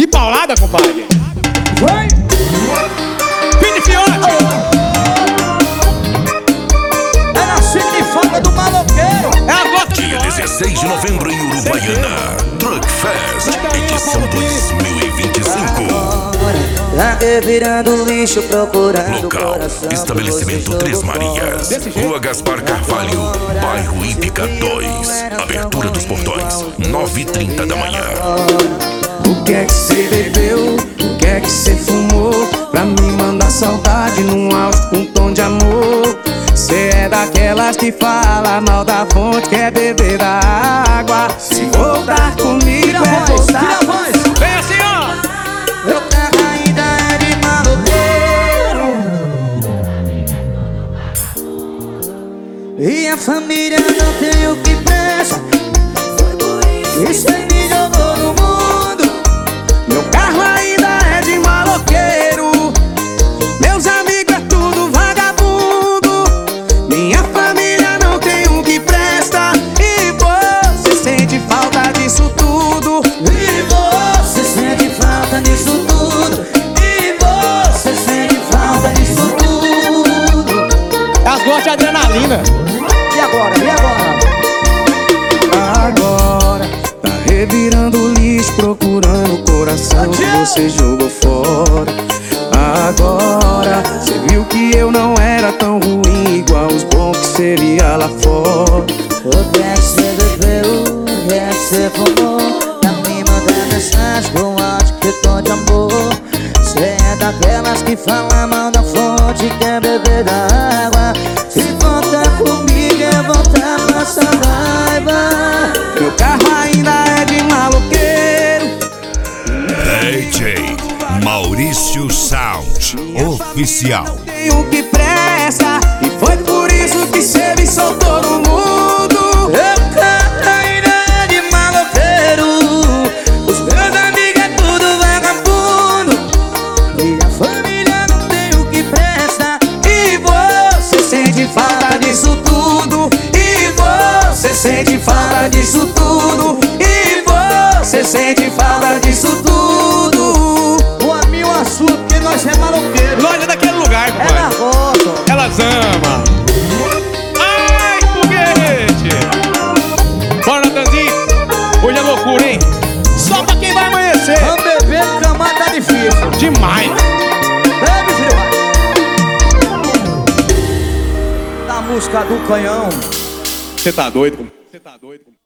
paulada, compadre. Vai! Pini Fiote. É na Cine Fada do Maloqueiro. É a gota Dia 16 de novembro em Uruguaiana, Truck Fest, edição 2025. Tá revirando lixo, procurando Local, coração. estabelecimento Três Marias, Rua Gaspar Carvalho, bairro Ípica 2. Abertura dos portões, 9h30 da manhã. O que é que cê bebeu? O que é que cê fumou? Pra me mandar saudade num áudio com tom de amor. Cê é daquelas que fala mal da fonte, quer beber da água. Se voltar comigo é voltar. Vem assim, ó. Meu carro ainda é de maloqueiro. E a família não tem o que presta. Isso aí me jogou no mundo. Meu carro ainda é de maloqueiro. Meus amigos é tudo vagabundo. Minha família não tem o que presta. E você sente falta disso tudo. E você sente falta disso tudo. E você sente falta disso tudo. Elas gostam de adrenalina. E agora? E agora? Agora tá revirando lixo, procurando o coração que você jogou fora. Agora cê viu que eu não era tão ruim igual os bons que cê via lá fora. O que é que cê bebeu? O que é que cê fumou? Tá me mandando mensagem com áudio que tom de amor. Cê é daquelas que fala mal da fonte, quer beber da água. Se voltar comigo é voltar pra essa raiva. Meu carro ainda é de maloqueiro. DJ Maurício Sound Oficial. Tem o que presta. E foi por isso que cê me soltou no mundo. Meu carro ainda é de maloqueiro. Os meus amigos é tudo vagabundo. E a família não tem o que presta. E você sente falta disso tudo. E você sente falta disso tudo. E você sente falta disso tudo. O amigo assunto que nós é maloqueiro. Nós é daquele lugar, É na compadre. roça. Elas amam. Ai, foguete. Bora, Natanzinho. Hoje é loucura, hein? Só pra quem vai amanhecer. Vamos beber, camar tá difícil. Demais. Bebe, filho. Da música do canhão. Você tá doido? Você tá doido?